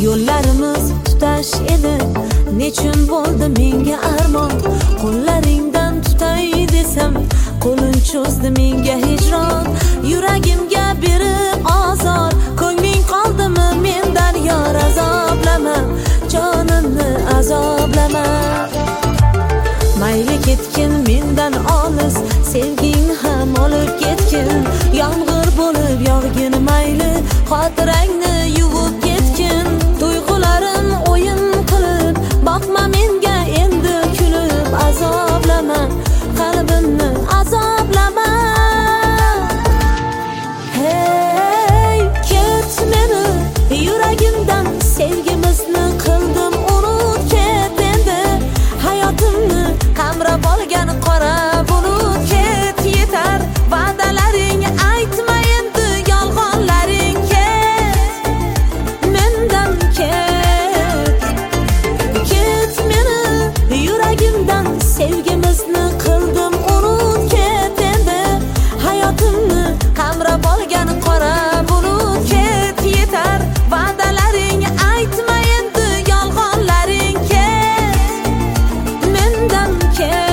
Yo'llarimiz tutash edi, nechun bo'ldi menga armon. Qo'llaringdan tutay desam, qo'ling cho'zdi menga hijron. Yuragimga berib azor, ko'ngling qoldimi mendan yor? Azoblama, jonimni azoblama. Mayli ketgin mendan olis, sevging ham olib ketgin. Yomg'ir bo'lib yog'gin mayli, xotirangni yuvib ketgin. Tuyg'ularim o'yin qilib, boqma menga endi kulib. Azoblama, qalbimni azoblama. Hey, ket meni yuragimdan, sevgimizni qildim unut. Ket endi hayotimni qamrab olgan qora bulut. Ket, yetar va'dalaring, aytma endi yolg'onlaring. Ket, mendan ket. Ket meni yuragimdan, sevgimizni qildim unut. Ket endi hayotimni qamrab olgan qora bulut. Ket, yetar va'dalaring, aytma endi yolg'onlaring. Ket, mendan ket.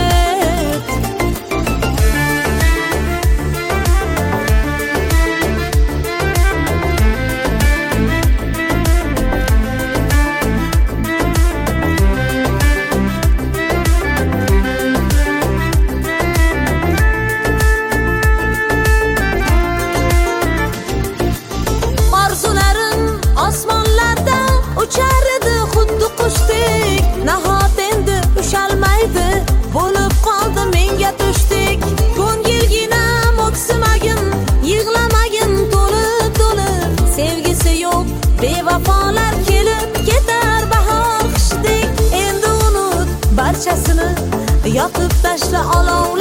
Orzularim osmonlarda uchar edi xuddi qushdek. Nahot endi ushalmaydi, bo'lib qoldi menga tushdek. Ko'ngilginam o'ksimagin, yig'lamagin to'lib to'lib. Sevgisi yo'q bevafolar kelib ketar bahor qishdek. Endi unut barchasini, yoqib tashla olov